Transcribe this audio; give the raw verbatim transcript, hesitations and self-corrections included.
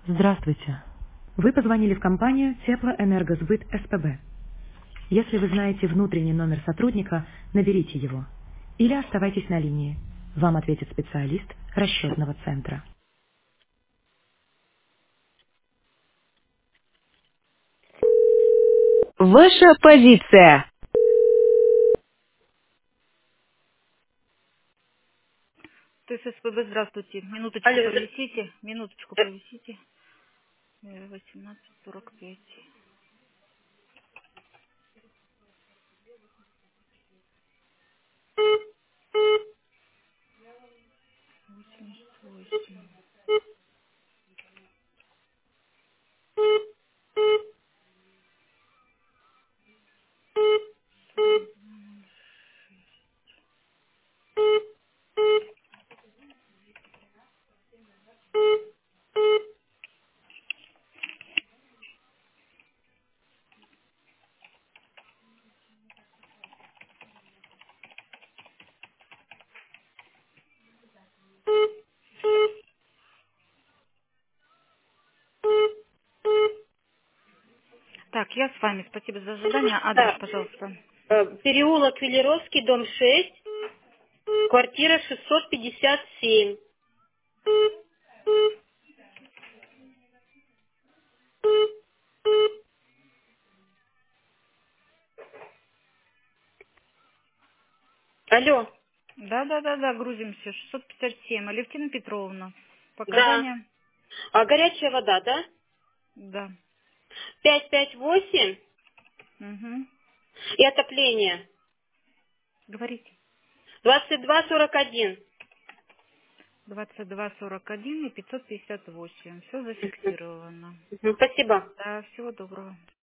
Здравствуйте. Вы позвонили в компанию Теплоэнергосбыт СПБ. Если вы знаете внутренний номер сотрудника, наберите его. Или оставайтесь на линии. Вам ответит специалист расчетного центра. Ваша позиция. То есть СПБ, здравствуйте. Минуточку Алло, з- повисите. Минуточку э, повисите. Э, восемнадцать сорок пять. восемьдесят восемь. Так, я с вами. Спасибо за задание. Адрес, да, пожалуйста. э, переулок Велеровский, дом шесть, квартира шестьсот пятьдесят семь. Алло, Да, да, да, да, грузимся. шестьсот пятьдесят семь. Алевтина Петровна. да. Показания? А горячая вода, да? Да. пять пять восемь Угу. и отопление. Говорите. двадцать два сорок один. двадцать два сорок один и пятьсот пятьдесят восемь. Все зафиксировано. Мгм, спасибо. Да, всего доброго.